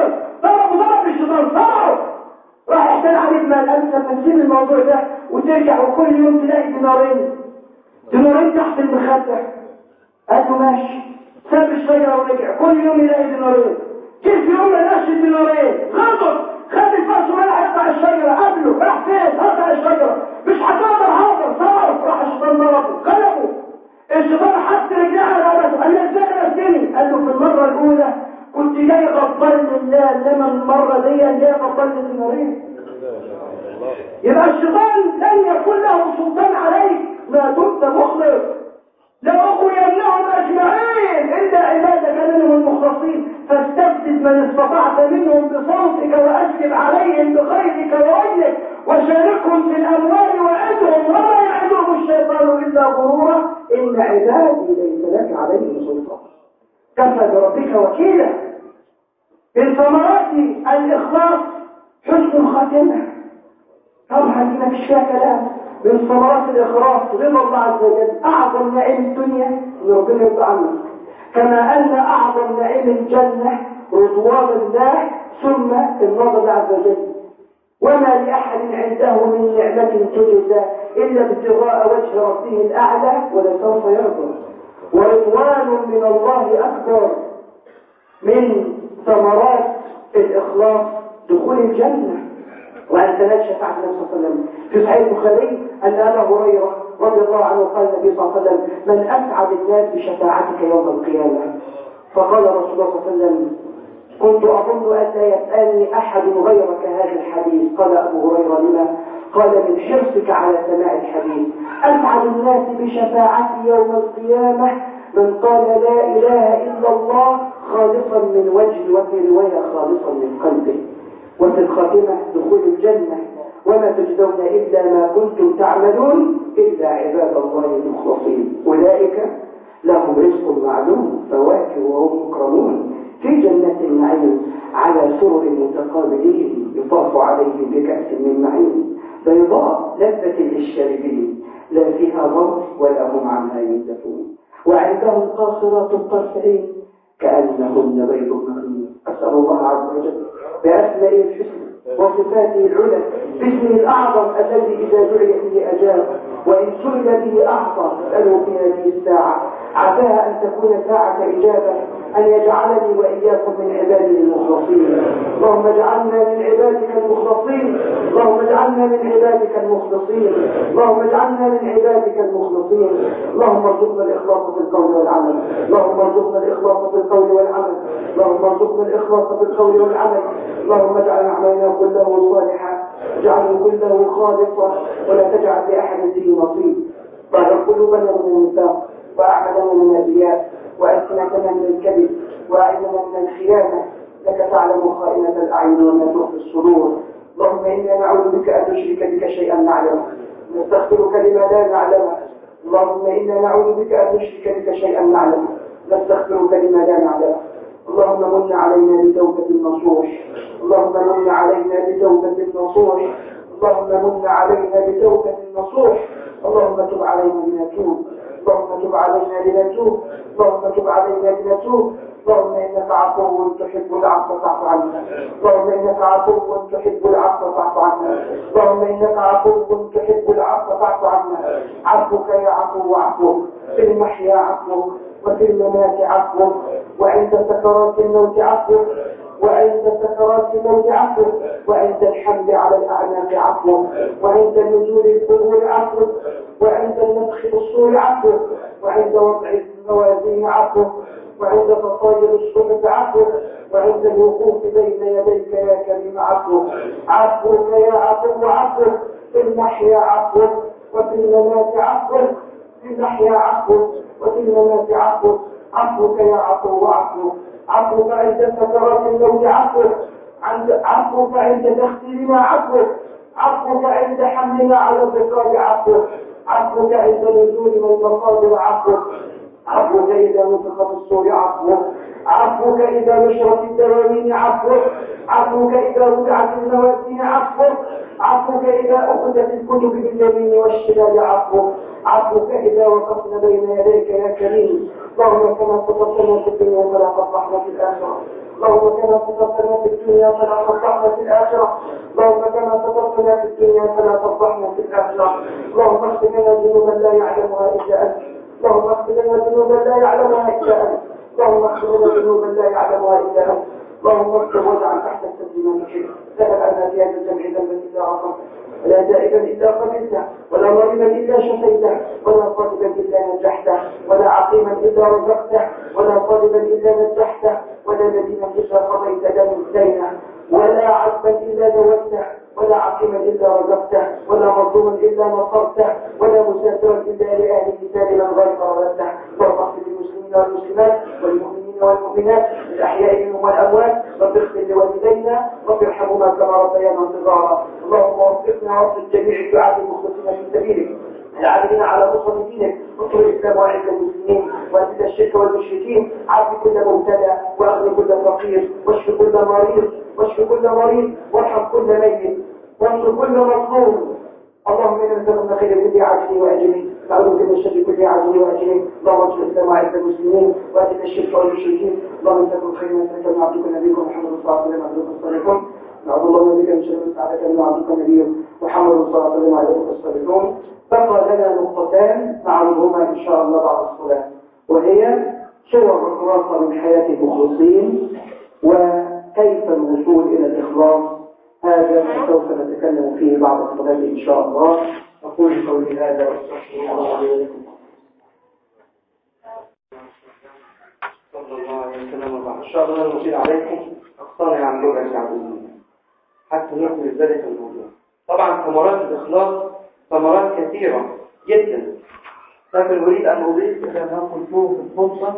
ضرب الشيطان ضربه. راح احسن عليه المال. قال له لما تسيب الموضوع ده وترجع وكل يوم تلاقي دينارين تحت المخده. قال له ماشي. ساب الشجره ورجع كل يوم يلاقي دينارين. كيف يوم ما لقاش الدينارين غضب، خد الفاس وراح يقطع الشجره. قبله راح فين؟ قطع الشجره. مش هتقدر حاضر صار. راح الشيطان ضربه غلبه. الشيطان حط رجليه على راسه. قال له ازاي نسيني؟ قال له في المره الاولى كنت جاي غضبان لله، انما المره دي جاي غضبان للدينارين. يبقى الشيطان لن يكون له سلطان عليك ما دمت مخلص. لأغوينهم أجمعين إلا عبادك منهم المخلصين فاستفزز من استطعت منهم بصوتك وأجلب عليهم بخيرك ووجهك وشاركهم في الأموال وعدهم وما يعدهم الشيطان إلا غرورا إن عبادي ليس لك عليهم سلطان كفى بربك وكيلا. من ثمرات الإخلاص حسن الخاتمة. طبعا دي مفيش فيها كلام. من ثمرات الإخلاص رضا الله عز وجل. أعظم نعيم الدنيا إن ربنا يرضى عنك، كما أن أعظم نعيم الجنة رضوان الله ثم النظر الله عز وجل. وما لأحد عنده من نعمة تجزى إلا ابتغاء وجه ربه الأعلى ولسوف يرضى. ورضوان من الله أكبر. من ثمرات الإخلاص دخول الجنة وأن تنال شفاعة النبي صلى الله عليه وسلم. في صحيح البخاري أن أبا هريرة رضي الله عنه قال النبي صلى الله عليه وسلم من أسعد الناس بشفاعتك يوم القيامة؟ فقال رسول الله صلى الله عليه وسلم كنت أظن أن لا يسألني أحد غيرك هذا الحديث. قال أبو هريرة لما؟ قال من حرصك على سماع الحديث. أسعد الناس بشفاعتي يوم القيامة من قال لا إله إلا الله خالصا من وجهه، وفي رواية خالصا من قلبه. وفي الخاتمة دخول الجنة وما تجزون إلا ما كنتم تعملون إلا عباد الله المخلصين أولئك لهم رزق معلوم فواكه وهم مكرمون في جنة النعيم على سرر متقابلين يطاف عليهم بكأس من معين بيضاء لذة للشاربين لا فيها ضر ولا هم عنها ينزفون وعندهم قاصرات الطرف عين كأنهن بيض مكنون. أسأل الله عز وجل بأسمائه الحسنى وصفاته العلى باسمه الأعظم الذي إذا دعي به أجاب وإن سئل به أعطى. أسأله في هذه الساعة عساها أن تكون ساعة إجابة أن يجعلني وإياكم من عباده المخلصين. اللهم اجعلنا من عبادك المخلصين. اللهم اجعلنا من عبادك المخلصين. اللهم اجعلنا من عبادك المخلصين. اللهم ارزقنا الإخلاص في القول والعمل. اللهم ارزقنا الإخلاص في القول والعمل. اللهم ارزقنا الإخلاص في القول والعمل. اللهم اجعل أعمالنا كله صالحا اجعله كله خالصا ولا تجعل لأحد فيه نصيب. طهر قلوبنا من النفاق وأعمالنا من الرياء وألسنتنا من الكذب وأعيننا من الخيانة لك تعلم خائنة الأعين وما تخفي الصدور. اللهم إنا نعوذ بك أن نشرك بك شيئا نعلمه نستغفرك لما لا نعلمه. اللهم إنا نعوذ بك أن نشرك بك شيئا نعلمه نستغفرك لما لا نعلمه. اللهم من علينا بتوبة نصوح. اللهم من علينا بتوبة نصوح. اللهم من علينا بتوبة نصوح. اللهم تب علينا لنتوب. اللهم تب علينا لنتوب. اللهم تب علينا لنتوب. اللهم إنك عفو تحب العفو فاعف عنا. اللهم إنك عفو تحب العفو فاعف عنا. اللهم إنك عفو تحب العفو فاعف عنا. عفوك يا عفو عفوك في المحيا عفوك وفي الممات عفوك وعند سكرات الموت عفوك وعند سكرات الموت عفوك وعند الحمل على الأعناق عفوك وعند نزول القبور عفوك وعند النفخ بالصور عفوك وعند وضع الموازين عفوك وعند تطاير الصحف عفوك وعند الوقوف بين يديك يا كريم عفوك. عفوك يا عفو عفوك في المحيا عفوك وفي الممات عفوك. في المحيا عفوك وفي الممات عفوك. عفوك يا عفو عفوك. عفوك عند سكرات الموت عفوك. عفوك عند تختيمنا عفوك. عفوك عند حملنا على الرقاب عفوك. عفوك عند نزول من المقابر عفوك. عفوك إذا نفخ في الصور عفوك. عفوك إذا نشرت الدواوين عفوك. عفوك إذا وضعت الموازين عفوك. عفوك إذا أخذت الكتب باليمين والشمال عفوك. عفوك إذا وقفنا بين يديك يا كريم. اللهم كما سترتنا في الدنيا فلا تفضحنا في الآخرة. اللهم كما سترتنا في الدنيا فلا تفضحنا في الآخرة. اللهم كما سترتنا في الدنيا فلا تفضحنا في الآخرة. اللهم اغفر لنا ذنوبا لا يعلمها إلا أنت. اللهم اغفر لنا ذنوبا لا يعلمها إلا أنت. اللهم اغفر لنا ذنوبا لا يعلمها إلا أنت. اللهم اغفر واجعل تحت التسليم نحب. ذهب عنا في هذا الجمع ذنبا إلا غفرته، ولا دائما إلا قبلته، ولا ظالما إلا شفيته، ولا طالبا إلا نجحته، ولا عقيما إلا رزقته، ولا طالبا إلا نجحته، ولا نديما إلا قضيت دينه، ولا عبدا إلا زوجته، ولا عقيما إلا رزقته، ولا مظلوما إلا نصرته، ولا مسافرا إلا لأهله سالما غير ردته. اللهم اغفر للمسلمين والمسلمات والمؤمنين والمؤمنات الأحياء منهم والأموات، رب اغفر لوالدينا رب ارحمهما كما ربيانا صغارا. اللهم وفقنا ووفق جميع الدعاة المخلصين في سبيلك العاملين على نصرة دينك. انصر الإسلام وأعز المسلمين وأذل الشرك والمشركين. عاف كل مبتلى وأغني كل فقير، واشف كل مريض، وارحم كل ميت، وانصر كل مظلوم. اللهم إنا نسألك من خير كل عاجل وآجل، نعوذ بك من شر كل عاجل وآجل. اللهم انصر الإسلام وأعز المسلمين وأذل الشرك والمشركين. اللهم انت كل خير من سألك من عبدك نبيك محمد صلى الله عليه وسلم عبدك الصالحون. نعوذ الله بك من شر من سألك من عبدك نبيك محمد صلى الله عليه وسلم عبدك الصالحون. بقى لنا نقطتان نعرضهما إن شاء الله بعد الصلاة، وهي صور خلاصة من حياة المخلصين وكيف الوصول إلى الإخلاص. هذا سوف نتكلم فيه بعد الصلاة إن شاء الله. أقول قولي هذا وأستغفر الله لي ولكم. صلى الله عليه وسلم وبعد. إن شاء الله نطيل عليكم أقصاني عن ربع ساعة حتى نكمل ذلك الموضوع. طبعا ثمرات الإخلاص ثمرات كثيرة جدا، لكن أريد أن أضيف إلى ما قلته في الخطبة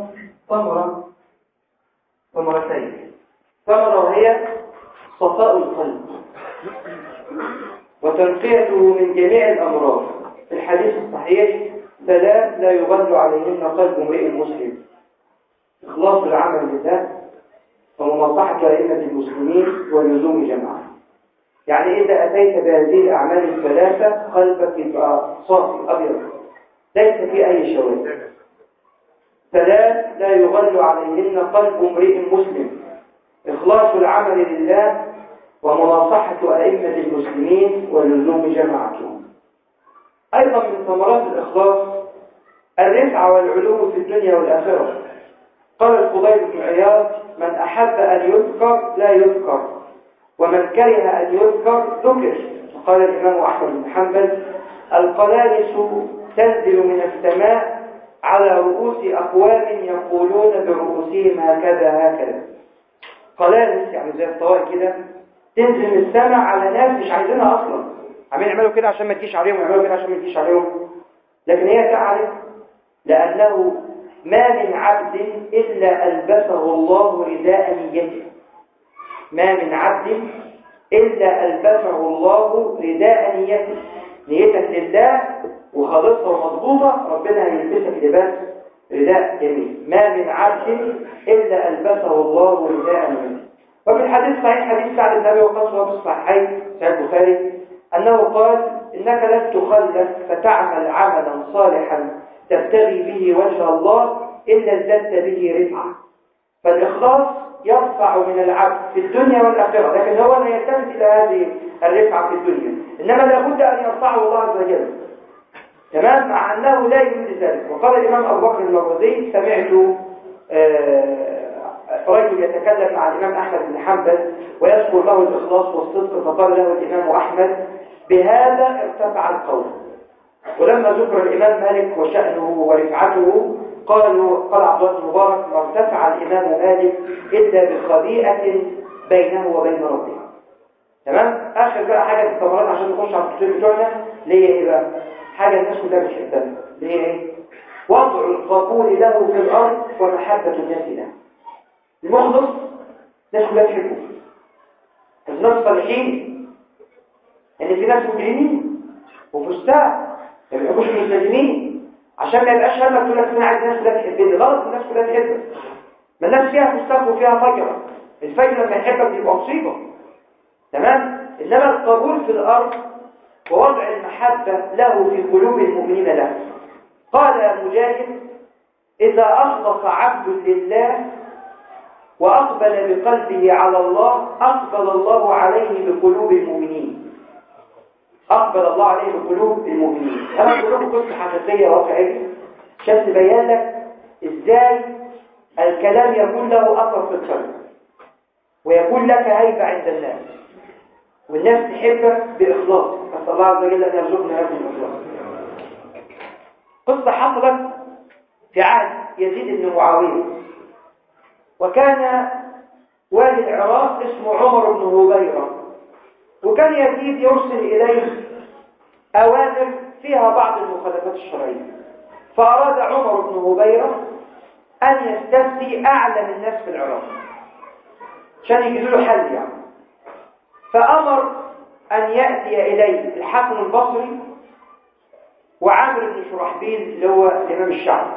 ثمرتين. ثمرة وهي صفاء القلب وتنقيته من جميع الأمراض. في الحديث الصحيح: ثلاث لا يغل عليهن قلب امرئ مسلم: إخلاص العمل لله، ومناصحة أئمة المسلمين، ولزوم جماعة. يعني إذا أتيت بهذه الأعمال الثلاثة قلبك يبقى صافي أبيض ليس في أي شوائب. ثلاث لا يغل عليهن قلب امرئ مسلم: إخلاص العمل لله، ومناصحة أئمة المسلمين، ولزوم جماعتهم. أيضا من ثمرات الإخلاص الرفعة والعلو في الدنيا والآخرة. قال الفضيل بن عياض: من أحب أن يذكر لا يذكر، ومن كره أن يذكر ذكر. قال الإمام أحمد بن حنبل: القلانس تنزل من السماء على رؤوس أقوام يقولون برؤوسهم هكذا هكذا. قلانس يعني زي الطوائف كده تنزل من السماء على ناس مش عايزينها أصلا، عمالين يعملوا كده عشان ما تجيش عليهم، ويعملوا كده عشان ما تجيش عليهم، لكن هي تعرف لأنه ما من عبد إلا ألبسه الله رداء نيته. ما من عبد إلا ألبسه الله رداء نيته. نيتك لله وخالصة ومضبوطة، ربنا هيلبسك لباس رداء جميل. ما من عبد إلا ألبسه الله رداء نيته. وفي الحديث صحيح حديث سعد بن أبي وقاص وفي الصحيحين صحيح البخاري أنه قال: إنك لن تخلف فتعمل عملا صالحا تبتغي به وجه الله إلا ازددت به رفعة. فالإخلاص يرفع من العبد في الدنيا والآخرة، لكن هو لا يلتفت إلى هذه الرفعة في الدنيا، إنما لابد أن يرفعه الله عز وجل، تمام، مع أنه لا يريد ذلك. وقال الإمام أبو بكر المروزي: سمعت رجل يتكلم مع الإمام أحمد بن حنبل ويذكر له الإخلاص والصدق، فقال له الإمام أحمد: بهذا ارتفع القول. ولما ذكر الإمام مالك وشأنه ورفعته قال عبد الله بن مبارك: ما ارتفع الإمام مالك إلا بخبيئة بينه وبين ربه. تمام؟ آخر بقى حاجة في الثمرات عشان نخش على التفسير بتوعنا، اللي هي إيه بقى؟ حاجة الناس كلها بتحبها، اللي هي إيه؟ وضع القبول له في الأرض ومحبة الناس له. المخلص الناس كلها بتحبه. الناس الصالحين إن في ناس مجرمين وفساق ما بيحبوش المسلمين، عشان ما يبقاش همك تقول لك انا عايز الناس كلها تحبني. غلط، الناس كلها تحبك. ما الناس فيها فساق وفيها فجر، الفجر لما يحبك يبقى مصيبه، تمام. انما القبول في الارض ووضع المحبه له في قلوب المؤمنين له. قال مجاهد: إذا أخلص عبد لله وأقبل بقلبه على الله أقبل الله عليه بقلوب المؤمنين. أقبل الله عليه بقلوب المؤمنين. أنا بقول لكم قصة حقيقية واقعية عشان تبين لك إزاي الكلام يكون له أثر في القلب ويكون لك هيبة عند الناس والناس تحبك بإخلاص. أسأل الله عز وجل أن يرزقنا هذه الإخلاص. قصة حصلت في عهد يزيد بن معاوية، وكان والي العراق اسمه عمر بن هبيرة، وكان يزيد يرسل إليه أوامر فيها بعض المخالفات الشرعية. فأراد عمر بن هبيرة أن يستفتي أعلم الناس في العراق عشان يجدوا له حل يعني. فأمر أن يأتي إليه الحسن البصري وعامر بن شرحبيل اللي هو الإمام الشعبي.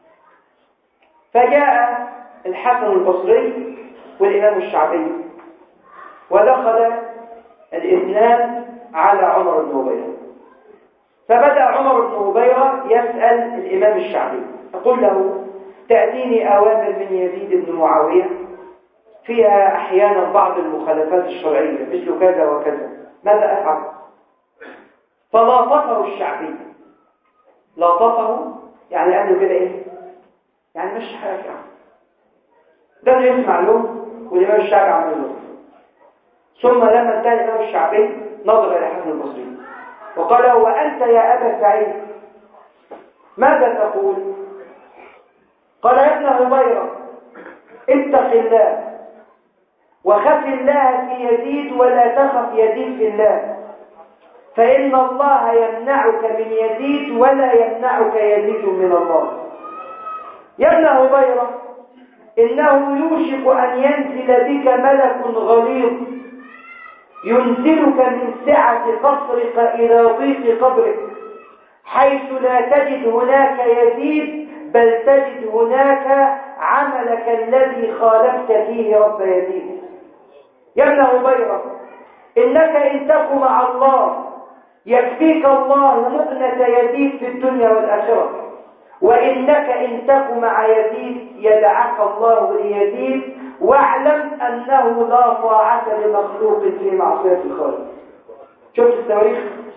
فجاء الحسن البصري والإمام الشعبي ودخل الاثنان على عمر بن هبيرة. فبدأ عمر بن هبيرة يسأل الإمام الشعبي يقول له: تأتيني أوامر من يزيد بن معاوية فيها أحيانا بعض المخالفات الشرعية مثل كذا وكذا، ماذا أفعل؟ فلاطفه الشعبي. لاطفه يعني قال له كده إيه؟ يعني مش حاجة يعني. ده اللي يسمع له والإمام الشعبي عمل له. ثم لما انتهى الإمام الشعبي نظر إلى حسن البصري وقال: وأنت يا أبا سعيد ماذا تقول؟ قال: يا ابن هبيرة اتق الله وخف الله في يزيد ولا تخف يزيد في الله، فإن الله يمنعك من يزيد ولا يمنعك يزيد من الله. يا ابن هبيرة إنه يوشك أن ينزل بك ملك غليظ ينزلك من سعة قصرك إلى ضيق قبرك، حيث لا تجد هناك يزيد بل تجد هناك عملك الذي خالفت فيه رب يزيد. يا ابن هبيرة إنك إن تك مع الله يكفيك الله مؤنة يزيد في الدنيا والآخرة، وإنك إن تك مع يزيد يدعك الله ليزيد، واعلم أنه لا طاعة لمخلوق في معصية الخالق. شفت التواريخ؟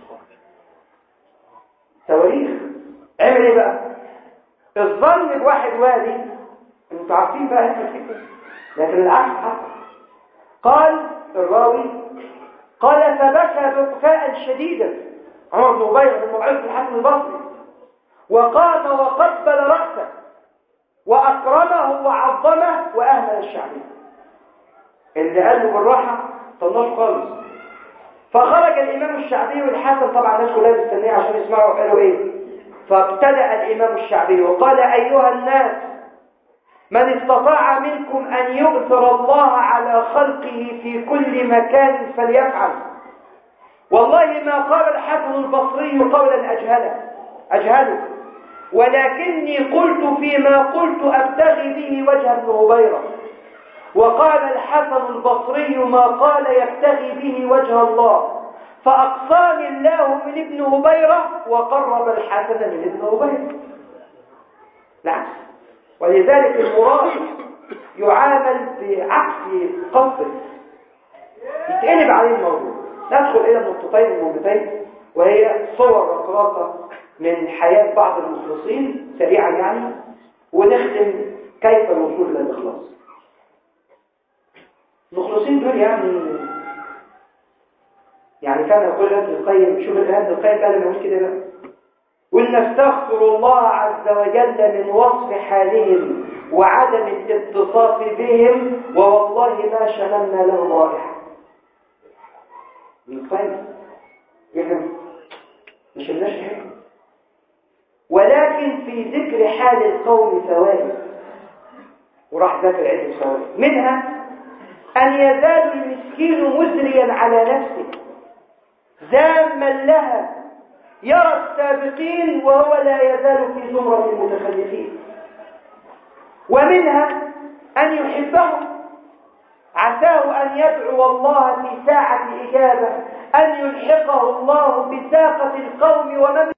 تواريخ عمل ايه بقى؟ الظن بواحد والي، انتوا عارفين بقى احنا كده، لكن العكس حصل. قال الراوي: قال فبكى بكاء شديدا عمر بن هبيرة من موعظة الحسن البصري، وقام وقبل رأسه وأكرمه وعظمه وأهمل الشعبي. اللي قال له بالراحة طناش خالص. فخرج الإمام الشعبي والحسن، طبعا الناس كلها مستنيه عشان يسمعوا قالوا إيه. فابتدأ الإمام الشعبي وقال: أيها الناس، من استطاع منكم أن يؤثر الله على خلقه في كل مكان فليفعل. والله ما قال الحسن البصري قولا أجهله، ولكني قلت فيما قلت أبتغي به وجه ابن هبيرة، وقال الحسن البصري ما قال يبتغي به وجه الله، فأقصاني الله من ابن هبيرة وقرب الحسن من ابن هبيرة. لا، ولذلك المراد يعامل بعكس قصده، يتقلب عليه الموضوع. ندخل إلى نقطتين مهمتين، وهي صور رقراقة من حياة بعض المخلصين سريعا يعني، ونختم كيف الوصول إلى الإخلاص. المخلصين دول يعني كان يقول ابن القيم، شوف ابن القيم قال لما يقول كده بقى: ونستغفر الله عز وجل من وصف حالهم وعدم الاتصاف بهم، ووالله ما شممنا لهم رائحة. ابن القيم يفهم مش الناس حكم، ولكن في ذكر حال القوم فوائد، وراح ذكر عدة فوائد، منها أن يزال المسكين مزريا على نفسه ذاما لها يرى السابقين وهو لا يزال في زمرة المتخلفين. ومنها أن يحبهم، عساه أن يدعو الله في ساعة إجابة أن يلحقه الله بساقة القوم ومن